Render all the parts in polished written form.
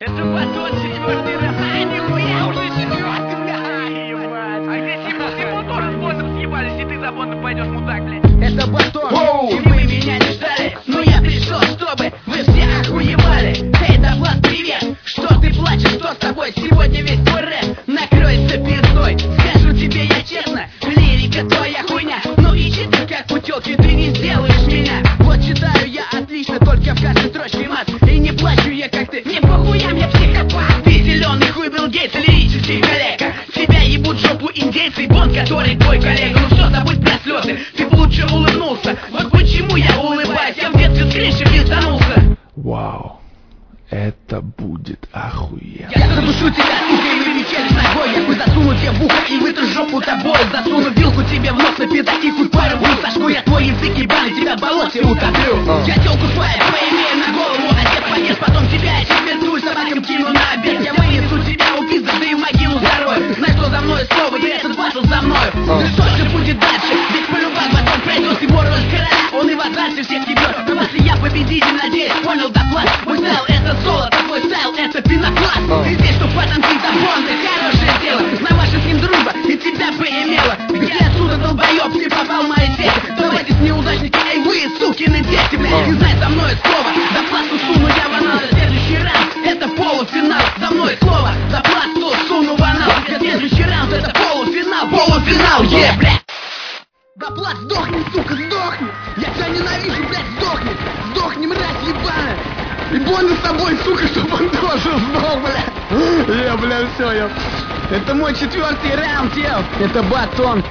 Это батон четвертый раз. А, нихуя, уже четвертый, бля. Ай, ебать. А где Симон? Симон тоже с боссом съебались, и ты за бондом пойдешь, мудак, блядь. Это батон, и вы меня не ждали. Но я пришел, чтобы вы все охуевали. Эй, да, Влад, привет. Что ты плачешь, что с тобой? Сегодня весь твой рэп накроется пиздой. Скажу тебе я честно, лирика твоя хуйня. Ну и чисто как у тёлки ты не сделаешь меня. Вот читаю я отлично, только в каждой строчке мат. И не плачу я как ты, не похуям я психопат. Ты зеленый хуй Билл Гейтс, лирический коллега. Тебя ебут в жопу индейцы, Бонд, который твой коллега. Ну все, забудь про слезы, ты бы лучше улыбнулся. Вот почему я улыбаюсь, я в детстве с крыши пизданулся. Вау, это будет охуенно. Я задушу тебя, сука, и вылетели с ногой. Я хуй засуну тебе в ухо и вытру жопу тобой. Засуну вилку тебе в нос, на пизда и хуй порву. Сашку я твой язык ебаный, тебя в болоте утоплю. Я телку твою поимею на голову, одет поест, потом тебя четвертую собакам кину на обед. Я вынесу тебя у пизда, да и в могилу зарою. Знай, что за мной слово, и этот батл за мною. Ну что же будет дальше, ведь полюбак батл пройдет. Его роль короля, он и в азарте всех ебет. Но если я победитель, надеюсь, понял доклад. Мой стайл это золото, твой стайл это пенопласт. Ты здесь, что потанцуй за бонды, хорошее дело. На ваша с ним дружба и тебя поимела. Где отсюда, долбоёб, ты попал в мои сети. Давайте с неудачники, эй вы, сукины дети, блядь. Не знай за мной слово, за пласту суну я в анал. Следующий раунд, это полуфинал. За мной слово, за пласту суну в анал. Следующий раунд, это полуфинал, полуфинал, е, блядь. Да плат, сдохни, сука, сдохни. Я тебя ненавижу, блядь, сдохни. Сдохни, мразь ебаная. И Бонда с тобой, сука, чтоб он тоже сдох, бля. Бля, все, я... Это мой четвертый раунд, ел. Это батон.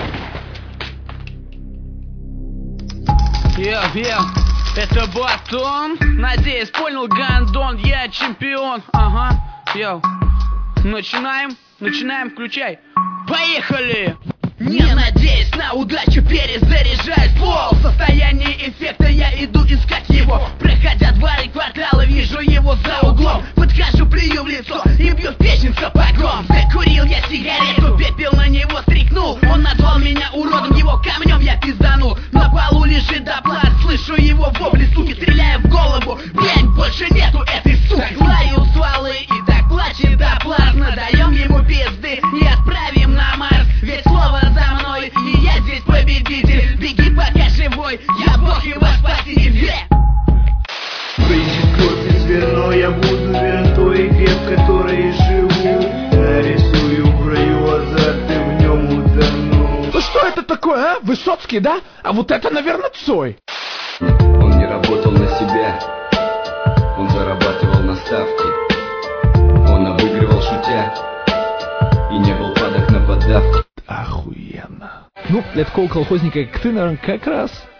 Это батон. Надеюсь, понял, гандон, я чемпион. Ага, начинаем, включай. Поехали! Не надеясь на удачу, перезаряжаю ствол. В состоянии эффекта я иду искать его. Проходя дворы квартала, вижу его за углом. Подхожу, плюю в лицо и бью в печень сапогом. Закурил я сигарету, пепел на него стряхнул. Он назвал меня уродом, его камнем я пизданул. На полу лежит доплат, слышу его вопли, суки, стреляя в голову. Блядь, больше нету этой суки. Лаю стволы и так плачет доплат. Надаем ему пизды и отправим на Марс. Ведь слово за мной, и я здесь победитель. Беги, пока живой, я бог и ваш спаситель. Брызжет кровь из вино, я буду верен той игре, в которой живу. Нарисую в раю азарт, и в нем утону. Ну что это такое, а? Высоцкий, да? А вот это, наверное, Цой. Он не работал на себя, он зарабатывал на ставки. Он обыгрывал шутя и не был падок на подавки. Охуенно. Ну, для такого колхозника, как ты, наверное, как раз